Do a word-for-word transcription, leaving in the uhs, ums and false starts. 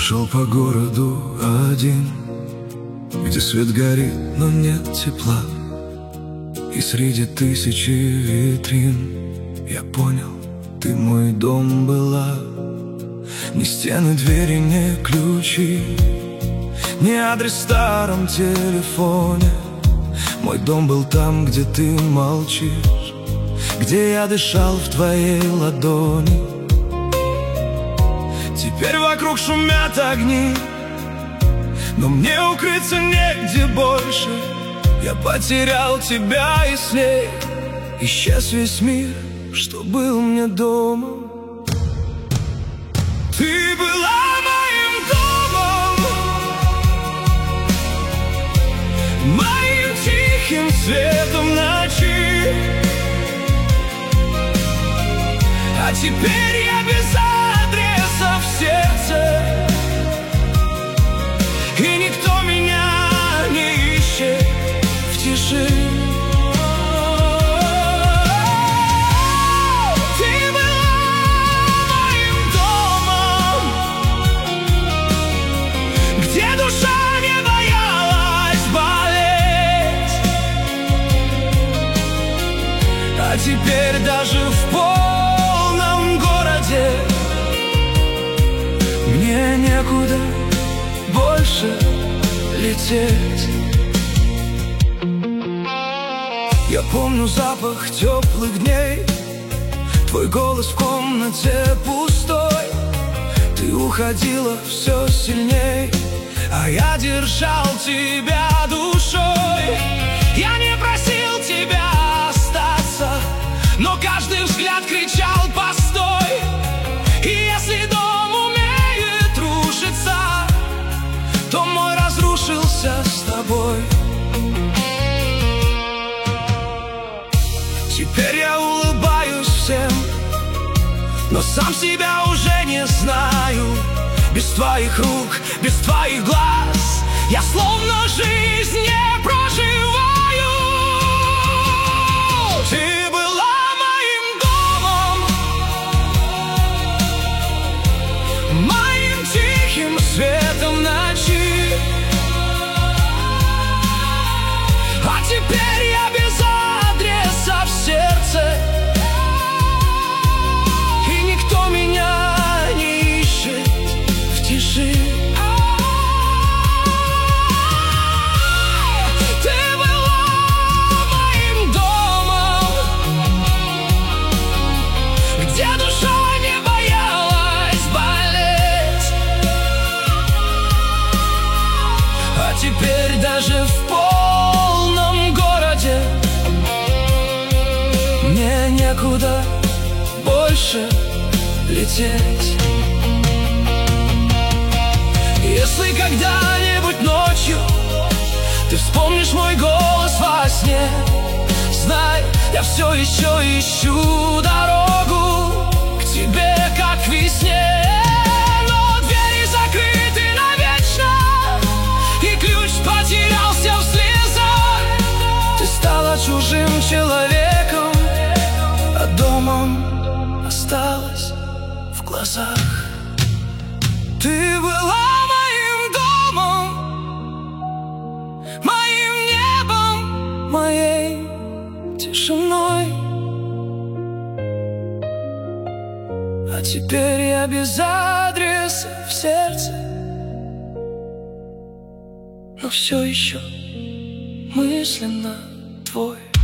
шел по городу один, где свет горит, но нет тепла. И среди тысячи витрин я понял, ты мой дом была. Ни стены, двери, ни ключи, ни адрес в старом телефоне. Мой дом был там, где ты молчишь, где я дышал в твоей ладони. Теперь вокруг шумят огни, но мне укрыться негде больше. Я потерял тебя, и с ней исчез весь мир, что был мне домом. Ты была моим домом, моим тихим светом ночи. А теперь я без адреса в сердце, и никто меня не ищет в тиши. Ты была моим домом, где душа не боялась болеть. А теперь даже в полном городе мне некуда больше лететь. Я помню запах теплых дней, твой голос в комнате пустой. Ты уходила все сильней, а я держал тебя душой. Я не просил тебя остаться, но каждый взгляд кричал: постой. И если дом умеет рушиться, то мой разрушился с тобой. Теперь я улыбаюсь всем, но сам себя уже не знаю. Без твоих рук, без твоих глаз я словно жизнь не проживаю. Ты была моим домом, моим тихим светом ночи. А теперь я без адреса в сердце, и никто меня не ищет в тиши. Ты была моим домом, где душа не боялась болеть. А теперь даже в полном городе мне некуда больше лететь. Если когда-нибудь ночью ты вспомнишь мой голос во сне, знай, я все еще ищу дорогу к тебе, как к весне. Но двери закрыты навечно, и ключ потерялся в слезах. Ты стала чужим человеком, а домом осталась в глазах. Ты была моим домом, моим небом, моей тишиной. А теперь я без адреса в сердце, но все еще мысленно твой.